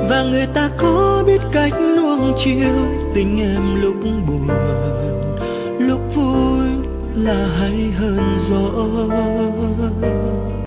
và người ta có biết cách nuông chiều tình em lúc buồn, lúc vui là hay hơn gió.